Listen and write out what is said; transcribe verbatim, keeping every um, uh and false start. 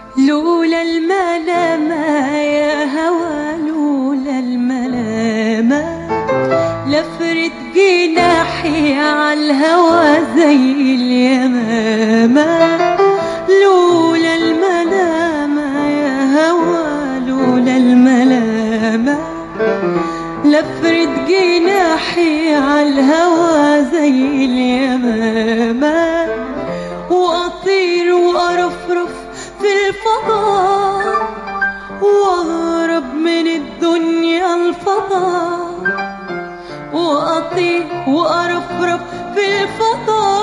لولا الملامة يا هوى، لولا الملامة لفرد جناحي عالهوى زي اليمامة. لولا الملامة يا هوى، لولا الملامة لفرد جناحي عالهوى زي اليمامة، وأطير وأرفرف في الفضاء، وأهرب من الدنيا الفضاء، وأطير وأرفرف في الفضاء،